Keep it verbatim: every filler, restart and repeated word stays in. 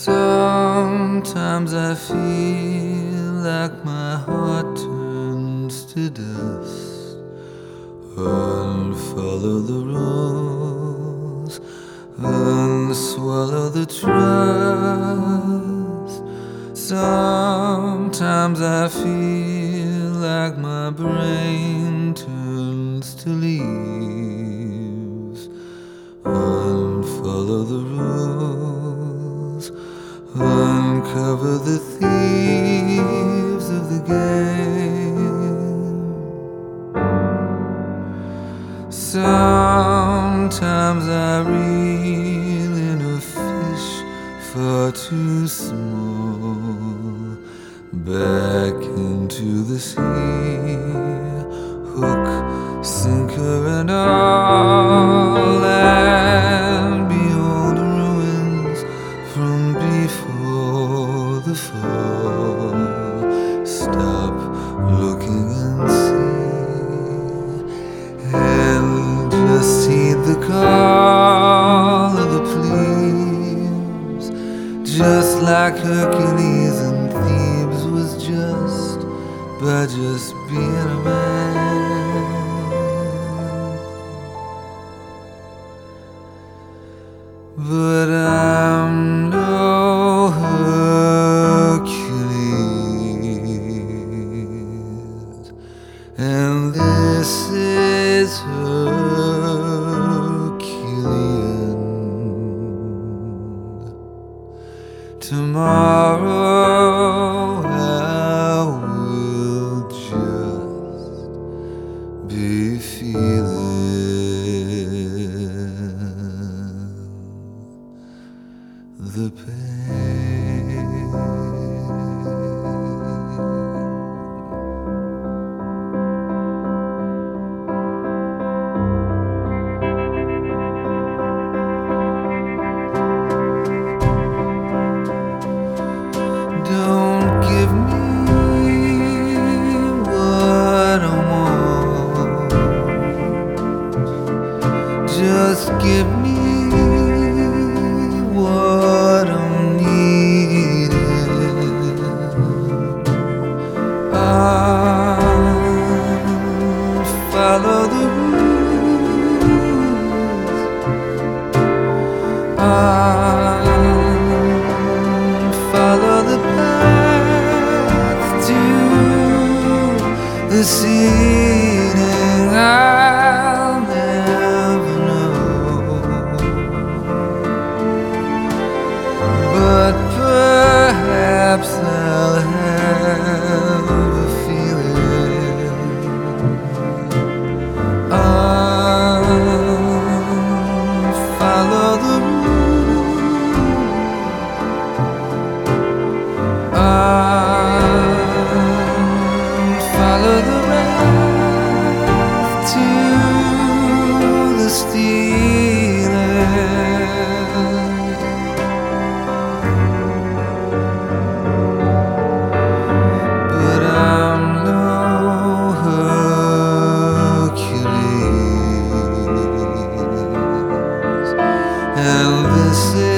Sometimes I feel like my heart turns to dust. Unfollow the rules, unswallow the trust. Sometimes I feel like my brain turns to leaves. Unfollow the rules, uncover the thieves of the game. Sometimes I reel in a fish far too small, back into the sea, hook, sinker and all, and behold ruins from before the fall. Stop looking and see, and just heed the call of the plebes, just like Hercules and Thebes was just by just being a man. But I'm no Hercules, and this is Herculean. Tomorrow I will just be feeling the pain. Don't give me what I want, just give me what I'm needing. I'll follow the rules, I'll follow the path to the ceiling I'll never know. But perhaps I'll have a feeling. I'll follow the rules, I'll follow the path to the stealing. But I'm no Hercules, and this is